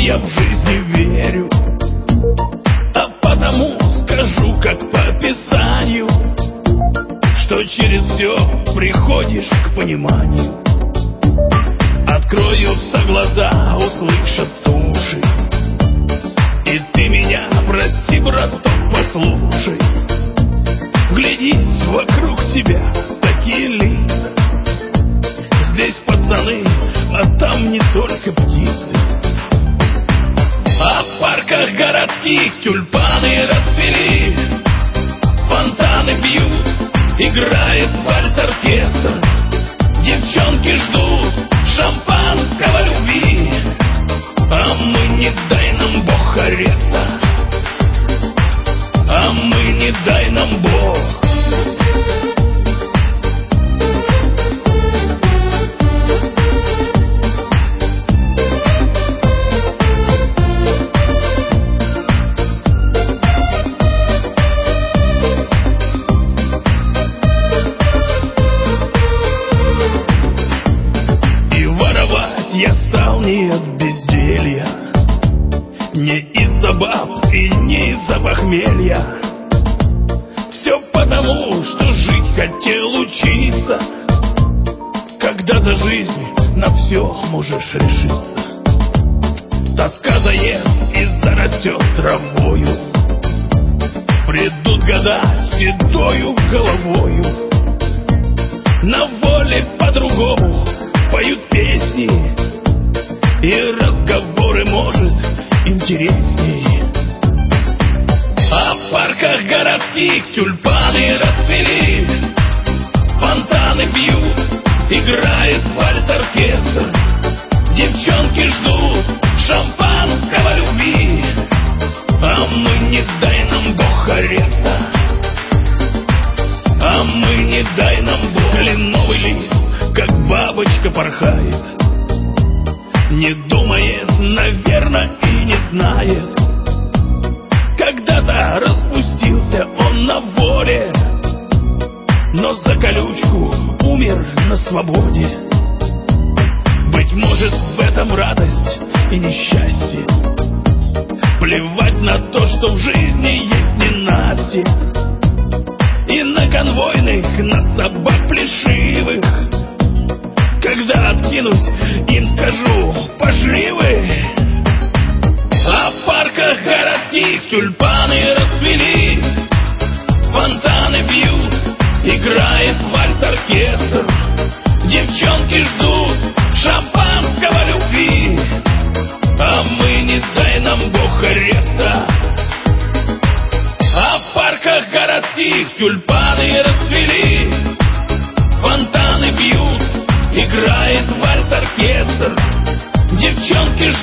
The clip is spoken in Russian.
я в жизни верю, а потому скажу, как по Писанию, что через все приходишь к пониманию. Откроются глаза, услышат уши, и ты меня прости, браток, послушай. Глядись, вокруг тебя такие лица. Здесь пацаны, а там не только птицы. А в парках городских тюльпаны расцвели, фонтаны бьют, играет вальс-оркестр. Девчонки ждут шампанского любви, а мы, не дай нам Бог, ареста. А мы, не дай нам Бог. И воровать я стал не от безделья, не из-за баб и не из-за похмелья. Все потому, что жить хотел учиться, когда за жизнь на все можешь решиться. Тоска заест и зарастет травою, придут года с седою головою. На воле по-другому поют песни, и разговоры, может, интересней. А в парках городских тюльпаны расцвели, фонтаны бьют, играет вальс-оркестр. Девчонки ждут шампанского любви, а мы, не дай нам Бог, ареста. А мы, не дай нам Бог. Кленовый лист, как бабочка, порхает, не думает, наверное, и не знает. Когда-то распустился он на воле, но за колючку умер на свободе. Быть может, в этом радость и несчастье. Плевать на то, что в жизни есть ненастье. И на конвойных, на собак плешивых, когда откинусь, им скажу: пошли вы. А в парках городских тюльпаны расцвели, фонтаны бьют, играет вальс-оркестр. Девчонки ждут шампанского любви, а мы, не дай нам Бог, ареста. А в парках городских тюльпаны расцвели, фонтаны бьют, играет вальс-оркестр. Девчонки ждут